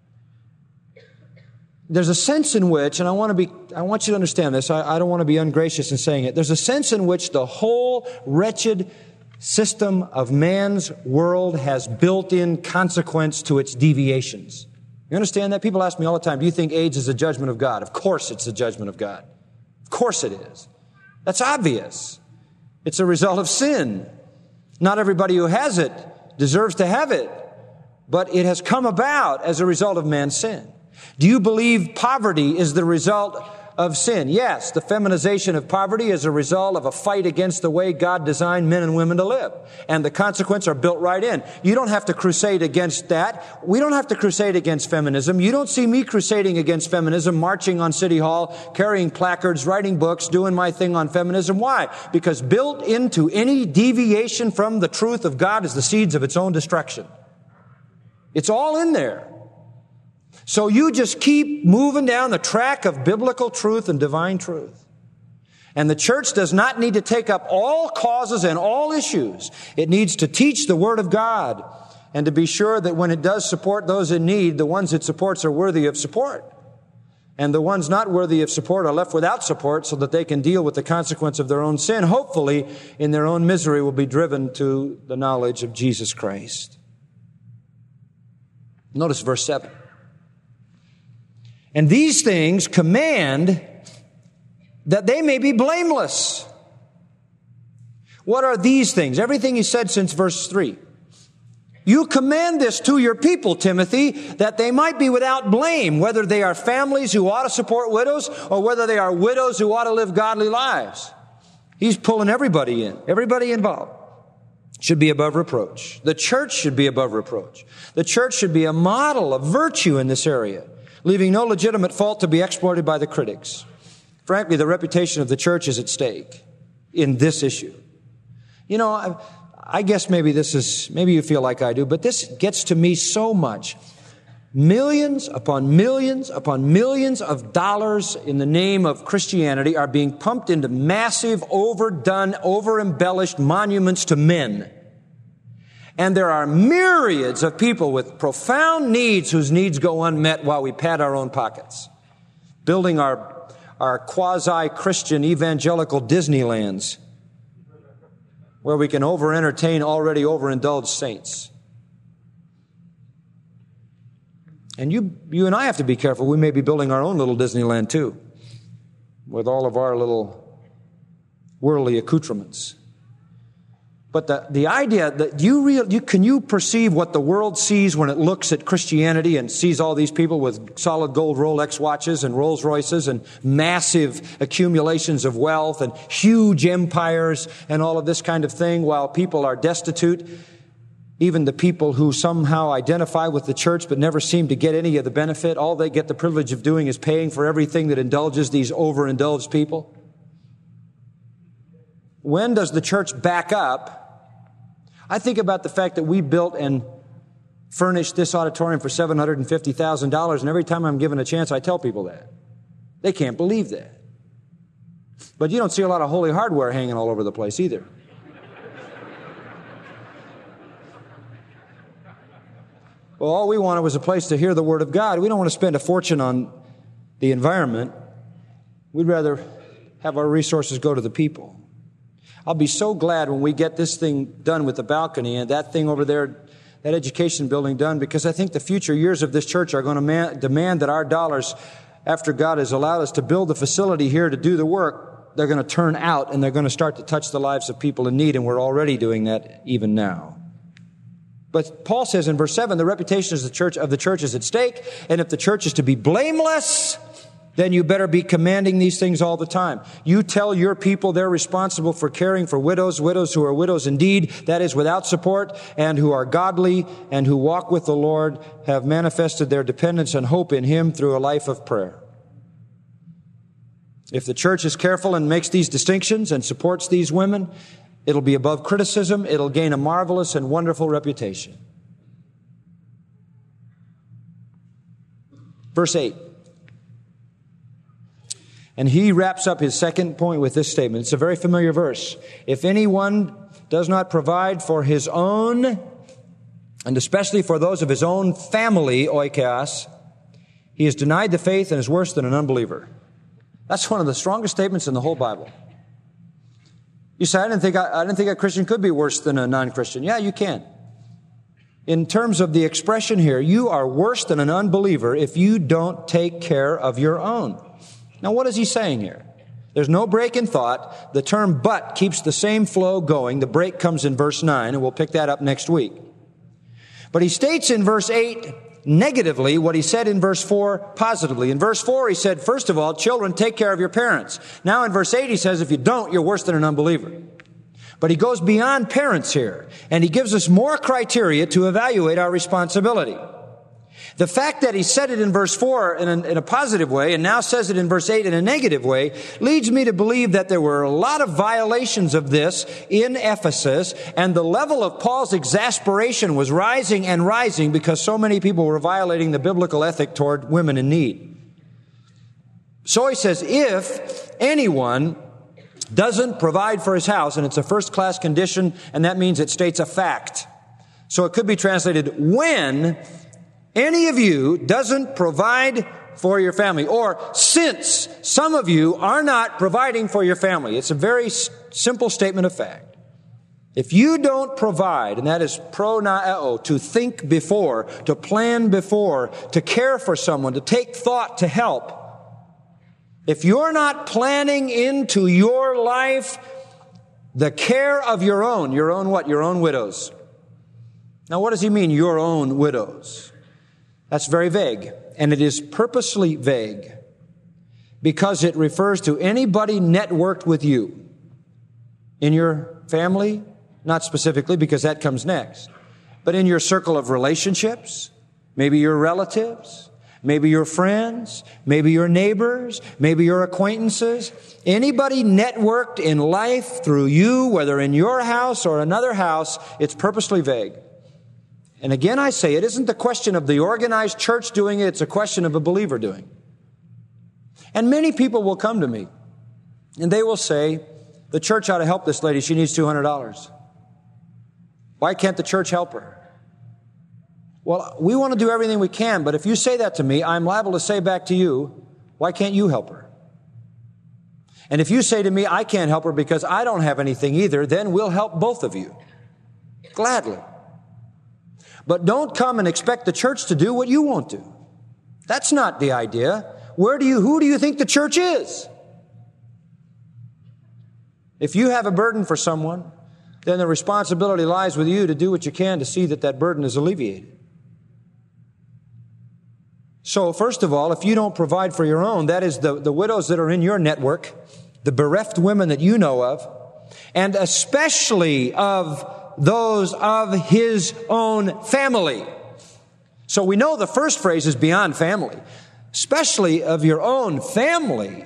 There's a sense in which, and I want you to understand this, I don't want to be ungracious in saying it. There's a sense in which the whole wretched system of man's world has built-in consequence to its deviations. You understand that? People ask me all the time, do you think AIDS is a judgment of God? Of course it's a judgment of God. Of course it is. That's obvious. It's a result of sin. Not everybody who has it deserves to have it, but it has come about as a result of man's sin. Do you believe poverty is the result of sin? Yes, the feminization of poverty is a result of a fight against the way God designed men and women to live. And the consequences are built right in. You don't have to crusade against that. We don't have to crusade against feminism. You don't see me crusading against feminism, marching on City Hall, carrying placards, writing books, doing my thing on feminism. Why? Because built into any deviation from the truth of God is the seeds of its own destruction. It's all in there. So you just keep moving down the track of biblical truth and divine truth. And the church does not need to take up all causes and all issues. It needs to teach the Word of God and to be sure that when it does support those in need, the ones it supports are worthy of support. And the ones not worthy of support are left without support so that they can deal with the consequence of their own sin. Hopefully, in their own misery, will be driven to the knowledge of Jesus Christ. Notice verse 7. And these things command that they may be blameless. What are these things? Everything he said since verse 3. You command this to your people, Timothy, that they might be without blame, whether they are families who ought to support widows or whether they are widows who ought to live godly lives. He's pulling everybody in, everybody involved. Should be above reproach. The church should be above reproach. The church should be a model of virtue in this area, leaving no legitimate fault to be exploited by the critics. Frankly, the reputation of the church is at stake in this issue. You know, I guess maybe you feel like I do, but this gets to me so much. Millions upon millions upon millions of dollars in the name of Christianity are being pumped into massive, overdone, over-embellished monuments to men. And there are myriads of people with profound needs whose needs go unmet while we pad our own pockets, building our quasi-Christian evangelical Disneylands where we can over-entertain already overindulged saints. And you and I have to be careful. We may be building our own little Disneyland too, with all of our little worldly accoutrements. But the idea that can you perceive what the world sees when it looks at Christianity and sees all these people with solid gold Rolex watches and Rolls Royces and massive accumulations of wealth and huge empires and all of this kind of thing while people are destitute? Even the people who somehow identify with the church but never seem to get any of the benefit, all they get the privilege of doing is paying for everything that indulges these overindulged people. When does the church back up? I think about the fact that we built and furnished this auditorium for $750,000, and every time I'm given a chance, I tell people that. They can't believe that. But you don't see a lot of holy hardware hanging all over the place either. Well, all we wanted was a place to hear the Word of God. We don't want to spend a fortune on the environment. We'd rather have our resources go to the people. I'll be so glad when we get this thing done with the balcony and that thing over there, that education building done, because I think the future years of this church are going to demand that our dollars, after God has allowed us to build the facility here to do the work, they're going to turn out and they're going to start to touch the lives of people in need, and we're already doing that even now. But Paul says in verse 7, the reputation of the church is at stake, and if the church is to be blameless, then you better be commanding these things all the time. You tell your people they're responsible for caring for widows who are widows indeed, that is, without support, and who are godly and who walk with the Lord, have manifested their dependence and hope in Him through a life of prayer. If the church is careful and makes these distinctions and supports these women, it'll be above criticism. It'll gain a marvelous and wonderful reputation. Verse 8. And he wraps up his second point with this statement. It's a very familiar verse. If anyone does not provide for his own, and especially for those of his own family, oikos, he has denied the faith and is worse than an unbeliever. That's one of the strongest statements in the whole Bible. You say, I didn't think a Christian could be worse than a non-Christian. Yeah, you can. in terms of the expression here, you are worse than an unbeliever if you don't take care of your own. Now, what is he saying here? There's no break in thought. The term but keeps the same flow going. The break comes in verse 9, and we'll pick that up next week. But he states in verse 8 negatively what he said in verse 4 positively. In verse 4, he said, first of all, children, take care of your parents. Now in verse 8, he says, if you don't, you're worse than an unbeliever. But he goes beyond parents here, and he gives us more criteria to evaluate our responsibility. The fact that he said it in verse 4 in a positive way and now says it in verse 8 in a negative way leads me to believe that there were a lot of violations of this in Ephesus, and the level of Paul's exasperation was rising and rising because so many people were violating the biblical ethic toward women in need. So he says, if anyone doesn't provide for his house, and it's a first-class condition, and that means it states a fact. So it could be translated, when any of you doesn't provide for your family, or since some of you are not providing for your family. It's a very simple statement of fact. If you don't provide, and that is pronaeo, to think before, to plan before, to care for someone, to take thought, to help, if you're not planning into your life the care of your own what? Your own widows. Now, what does he mean, your own widows? That's very vague, and it is purposely vague because it refers to anybody networked with you in your family, not specifically because that comes next, but in your circle of relationships, maybe your relatives, maybe your friends, maybe your neighbors, maybe your acquaintances. Anybody networked in life through you, whether in your house or another house, it's purposely vague. And again, I say, it isn't the question of the organized church doing it, it's a question of a believer doing it. And many people will come to me, and they will say, the church ought to help this lady, she needs $200. Why can't the church help her? Well, we want to do everything we can, but if you say that to me, I'm liable to say back to you, why can't you help her? And if you say to me, I can't help her because I don't have anything either, then we'll help both of you. Gladly. But don't come and expect the church to do what you won't do. That's not the idea. Who do you think the church is? If you have a burden for someone, then the responsibility lies with you to do what you can to see that that burden is alleviated. So, first of all, if you don't provide for your own, that is the widows that are in your network, the bereft women that you know of, and especially of those of his own family. So we know the first phrase is beyond family, especially of your own family.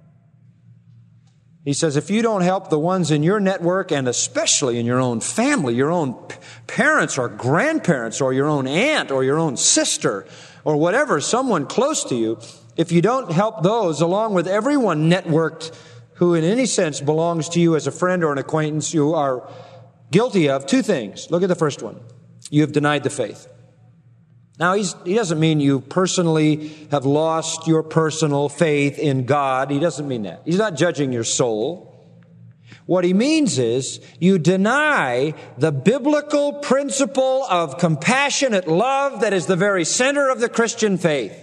He says, if you don't help the ones in your network and especially in your own family, your own parents or grandparents or your own aunt or your own sister or whatever, someone close to you, if you don't help those along with everyone networked who in any sense belongs to you as a friend or an acquaintance, you are guilty of two things. Look at the first one. You have denied the faith. Now, he doesn't mean you personally have lost your personal faith in God. He doesn't mean that. He's not judging your soul. What he means is you deny the biblical principle of compassionate love that is the very center of the Christian faith.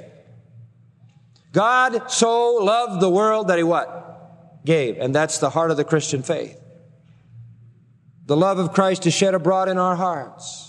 God so loved the world that he what? Gave. And that's the heart of the Christian faith. The love of Christ is shed abroad in our hearts.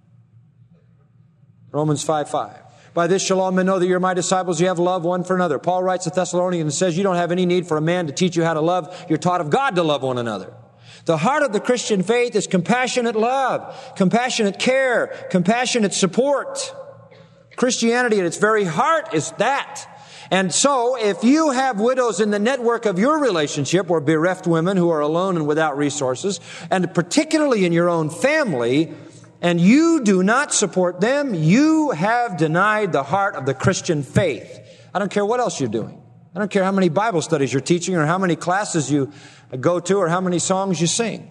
Romans 5:5. By this shall all men know that you're my disciples. You have love one for another. Paul writes to Thessalonians and says you don't have any need for a man to teach you how to love. You're taught of God to love one another. The heart of the Christian faith is compassionate love, compassionate care, compassionate support. Christianity at its very heart is that. And so if you have widows in the network of your relationship or bereft women who are alone and without resources, and particularly in your own family, and you do not support them, you have denied the heart of the Christian faith. I don't care what else you're doing. I don't care how many Bible studies you're teaching or how many classes you go to or how many songs you sing.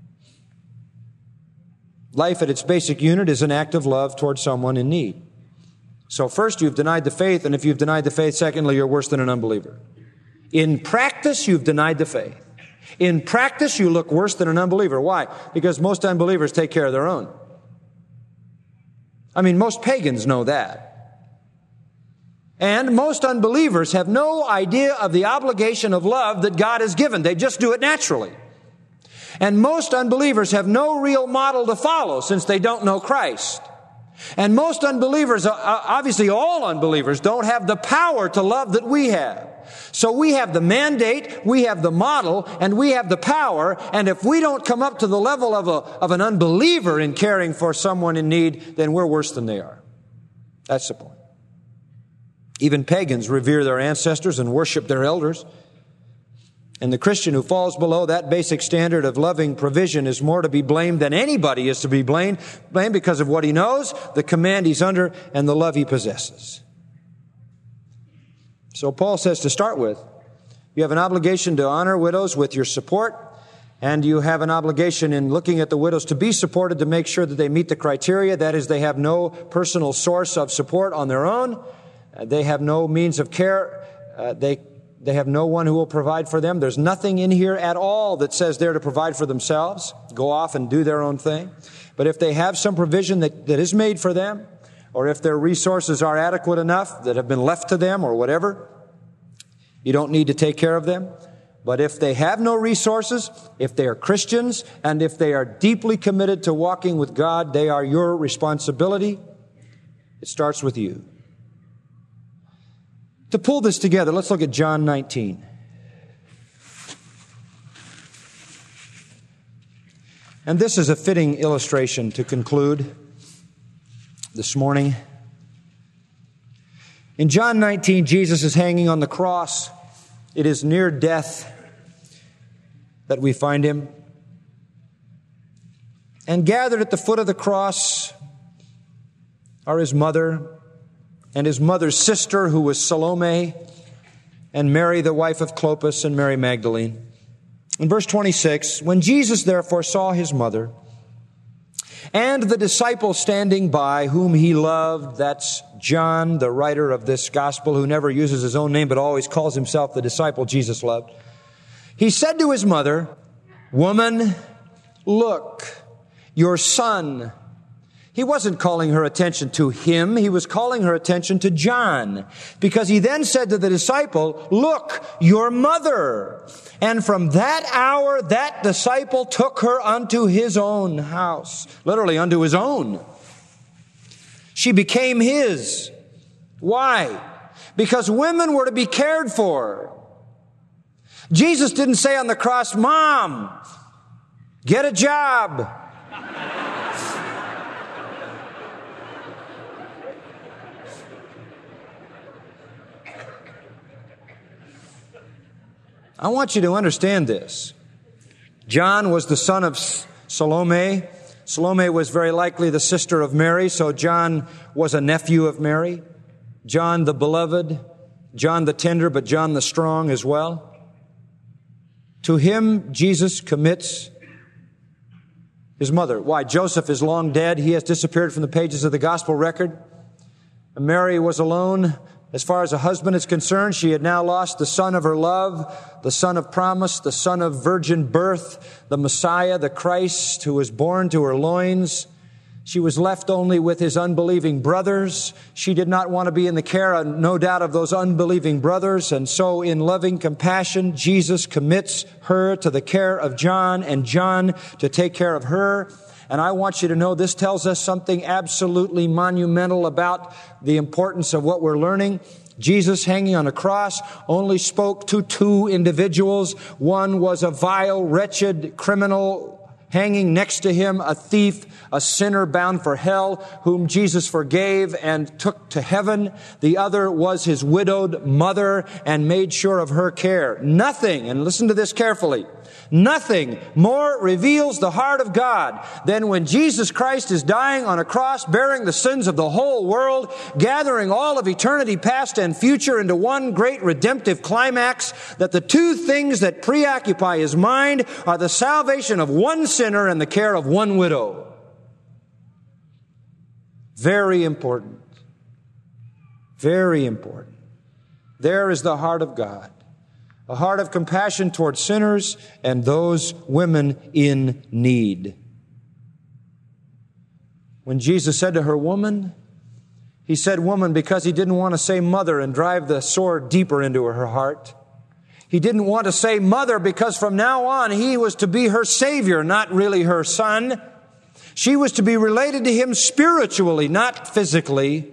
Life at its basic unit is an act of love toward someone in need. So first, you've denied the faith, and if you've denied the faith, secondly, you're worse than an unbeliever. In practice, you've denied the faith. In practice, you look worse than an unbeliever. Why? Because most unbelievers take care of their own. I mean, most pagans know that. And most unbelievers have no idea of the obligation of love that God has given. They just do it naturally. And most unbelievers have no real model to follow since they don't know Christ. And most unbelievers, obviously all unbelievers, don't have the power to love that we have. So we have the mandate, we have the model, and we have the power. And if we don't come up to the level of an unbeliever in caring for someone in need, then we're worse than they are. That's the point. Even pagans revere their ancestors and worship their elders. And the Christian who falls below that basic standard of loving provision is more to be blamed than anybody is to be blamed because of what he knows, the command he's under, and the love he possesses. So Paul says to start with, you have an obligation to honor widows with your support, and you have an obligation in looking at the widows to be supported to make sure that they meet the criteria. That is, they have no personal source of support on their own. They have no means of care. They have no one who will provide for them. There's nothing in here at all that says they're to provide for themselves, go off and do their own thing. But if they have some provision that is made for them, or if their resources are adequate enough that have been left to them or whatever, you don't need to take care of them. But if they have no resources, if they are Christians, and if they are deeply committed to walking with God, they are your responsibility. It starts with you. To pull this together, let's look at John 19. And this is a fitting illustration to conclude this morning. In John 19, Jesus is hanging on the cross. It is near death that we find him. And gathered at the foot of the cross are his mother and his mother's sister, who was Salome, and Mary, the wife of Clopas, and Mary Magdalene. In verse 26, when Jesus therefore saw his mother and the disciple standing by whom he loved, that's John, the writer of this gospel, who never uses his own name but always calls himself the disciple Jesus loved, he said to his mother, "Woman, look, your son." He wasn't calling her attention to him. He was calling her attention to John. Because he then said to the disciple, "Look, your mother." And from that hour, that disciple took her unto his own house. Literally, unto his own. She became his. Why? Because women were to be cared for. Jesus didn't say on the cross, "Mom, get a job." I want you to understand this. John was the son of Salome. Salome was very likely the sister of Mary, so John was a nephew of Mary. John the beloved, John the tender, but John the strong as well. To him, Jesus commits his mother. Why? Joseph is long dead. He has disappeared from the pages of the gospel record. Mary was alone. As far as a husband is concerned, she had now lost the son of her love, the son of promise, the son of virgin birth, the Messiah, the Christ, who was born to her loins. She was left only with his unbelieving brothers. She did not want to be in the care, no doubt, of those unbelieving brothers. And so in loving compassion, Jesus commits her to the care of John and John to take care of her. And I want you to know this tells us something absolutely monumental about the importance of what we're learning. Jesus, hanging on a cross, only spoke to two individuals. One was a vile, wretched criminal hanging next to him, a thief, a sinner bound for hell, whom Jesus forgave and took to heaven. The other was his widowed mother and made sure of her care. Nothing, and listen to this carefully, nothing more reveals the heart of God than when Jesus Christ is dying on a cross, bearing the sins of the whole world, gathering all of eternity past and future into one great redemptive climax, that the two things that preoccupy his mind are the salvation of one sinner and the care of one widow. Very important. Very important. There is the heart of God. A heart of compassion toward sinners and those women in need. When Jesus said to her, "Woman," he said woman because he didn't want to say mother and drive the sword deeper into her heart. He didn't want to say mother because from now on he was to be her Savior, not really her son. She was to be related to him spiritually, not physically.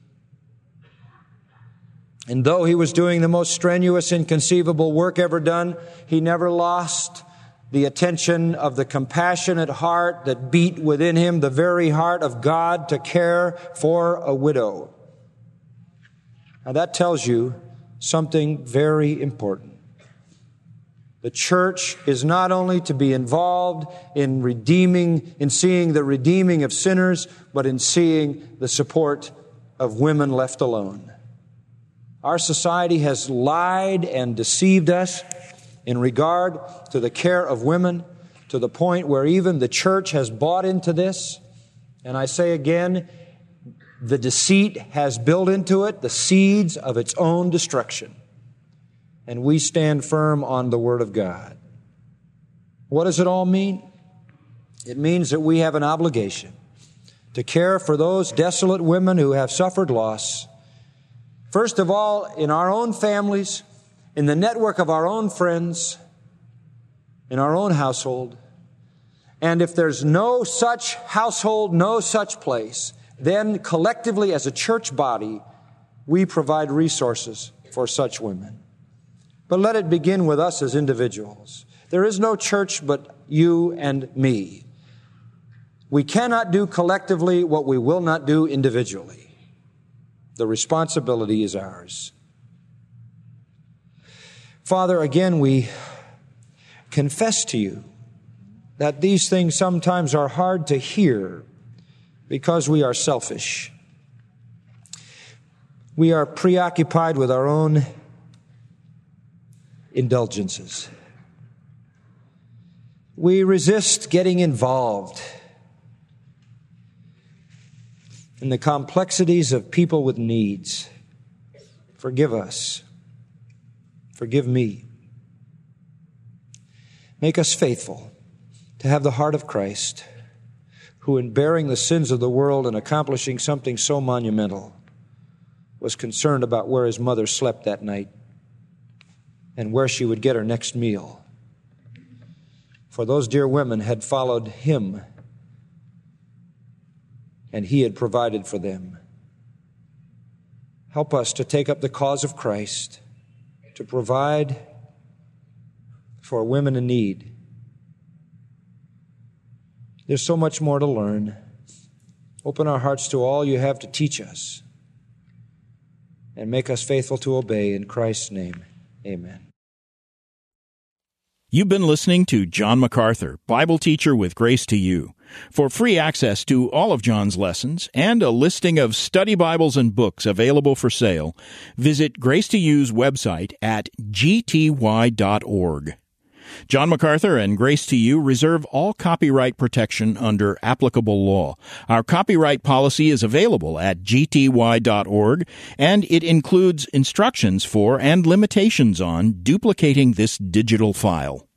And though he was doing the most strenuous, inconceivable work ever done, he never lost the attention of the compassionate heart that beat within him, the very heart of God, to care for a widow. Now that tells you something very important. The church is not only to be involved in seeing the redeeming of sinners, but in seeing the support of women left alone. Our society has lied and deceived us in regard to the care of women, to the point where even the church has bought into this. And I say again, the deceit has built into it the seeds of its own destruction. And we stand firm on the Word of God. What does it all mean? It means that we have an obligation to care for those desolate women who have suffered loss. First of all, in our own families, in the network of our own friends, in our own household. And if there's no such household, no such place, then collectively as a church body, we provide resources for such women. But let it begin with us as individuals. There is no church but you and me. We cannot do collectively what we will not do individually. The responsibility is ours. Father, again, we confess to you that these things sometimes are hard to hear because we are selfish. We are preoccupied with our own indulgences. We resist getting involved in the complexities of people with needs. Forgive us. Forgive me. Make us faithful to have the heart of Christ, who in bearing the sins of the world and accomplishing something so monumental, was concerned about where his mother slept that night and where she would get her next meal. For those dear women had followed him, and he had provided for them. Help us to take up the cause of Christ, to provide for women in need. There's so much more to learn. Open our hearts to all you have to teach us, and make us faithful to obey. In Christ's name, amen. You've been listening to John MacArthur, Bible teacher with Grace to You. For free access to all of John's lessons and a listing of study Bibles and books available for sale, visit Grace to You's website at gty.org. John MacArthur and Grace to You reserve all copyright protection under applicable law. Our copyright policy is available at gty.org, and it includes instructions for and limitations on duplicating this digital file.